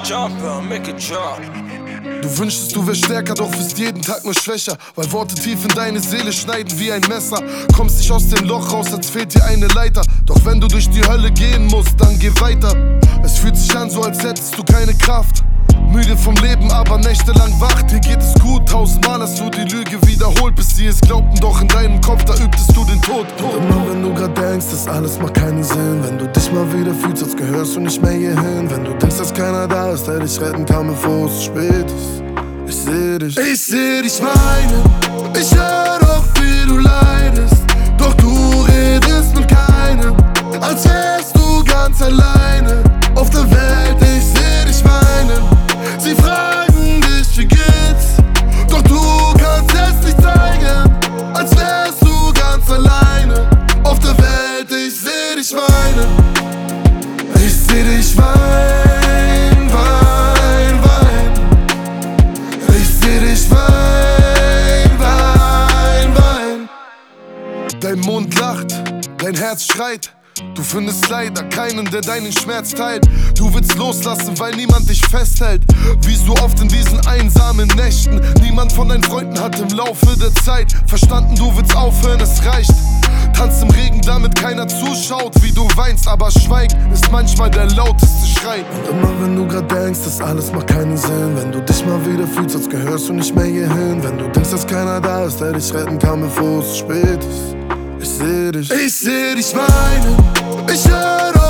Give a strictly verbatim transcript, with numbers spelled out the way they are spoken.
Jumper, make it jump. Du wünschst, du wärst stärker, doch wirst jeden Tag nur schwächer, weil Worte tief in deine Seele schneiden wie ein Messer. Kommst nicht aus dem Loch raus, als fehlt dir eine Leiter. Doch wenn du durch die Hölle gehen musst, dann geh weiter. Es fühlt sich an, so als hättest du keine Kraft. Müde vom Leben, aber nächtelang wach. Dir geht es gut, tausendmal hast du die Lüge wiederholt, bis sie es glaubten, doch in deinem Kopf, da übtest du den Tod. Und immer wenn du grad denkst, das alles macht keinen Sinn, wenn du dich mal wieder fühlst, als gehörst du nicht mehr hierhin, wenn du denkst, dass keiner da ist, der dich retten kann, bevor es zu spät ist. Ich seh dich, ich seh dich weinen, ich hör doch, wie du leidest, doch du redest mit keinem, als wärst du ganz alleine auf der Welt. Ich seh dich weinen, sie fragen dich, wie geht's, doch du kannst es nicht zeigen, als wärst du ganz alleine auf der Welt. Ich seh dich weinen, ich seh dich weinen, wein, wein. Ich seh dich wein, wein, wein. Dein Mund lacht, dein Herz schreit. Du findest leider keinen, der deinen Schmerz teilt. Du willst loslassen, weil niemand dich festhält. Wie so oft in diesen einsamen Nächten. Niemand von deinen Freunden hat im Laufe der Zeit verstanden, du willst aufhören, es reicht. Tanz im Regen, damit keiner zuschaut, wie du weinst, aber Schweigen ist manchmal der lauteste Schrei. Und immer wenn du grad denkst, das alles macht keinen Sinn, wenn du dich mal wieder fühlst, als gehörst du nicht mehr hierhin, wenn du denkst, dass keiner da ist, der dich retten kann, bevor es zu spät ist. Ich seh dich, ich seh dich weinen, ich hör